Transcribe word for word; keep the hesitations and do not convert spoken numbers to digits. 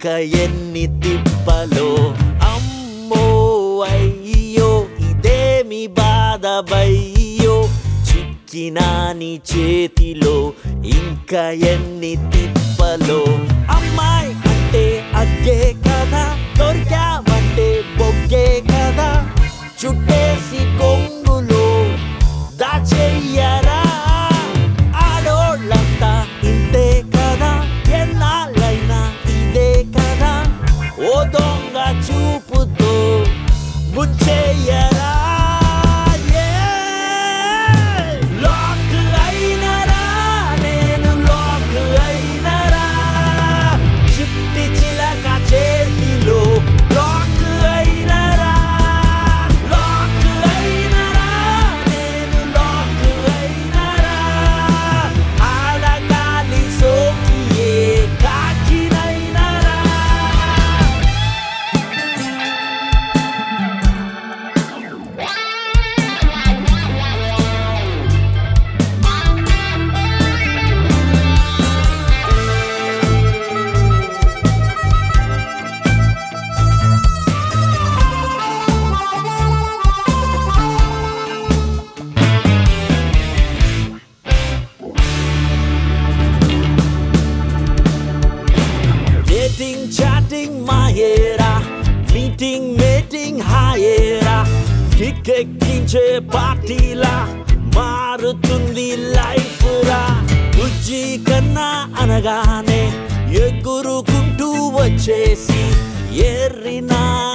ఇంకా ఎన్ని తిప్పలో అమ్మో అయ్యో ఇదేమి బాధబయ్యో చిక్కినా నీ చేతిలో ఇంకా ఎన్ని తిప్పలో అమ్మాయి అంటే అగ్గే కదా దొరికామంటే బొగ్గే కదా చుట్టేసి కొంగులో దాచెయ్యరా ఆడోళ్ళంతా ఇంతే కదా ఎన్నాళ్ళైనా ఇదే కదా ఓ దొంగ చూపుతో ముంచెయ్యరా లాక్ అయినరా నేను లాక్ అయినరా చిట్టి చిలక చేతిలో లాక్ అయినరా లాక్ అయినరా నేను లాక్ అయినరా ఆడగాలి సోకియే కాకినైనరా Dating, chatting, మాయేరా మీటింగ్ మీటింగ్ హాయేరా కిక్కెక్కించే పార్టీలా మారుతుంది లైఫ్ రా బుజ్జి కన్నా అనగానే ఎగురుకుంటూ వచ్చేసి ఎర్రినా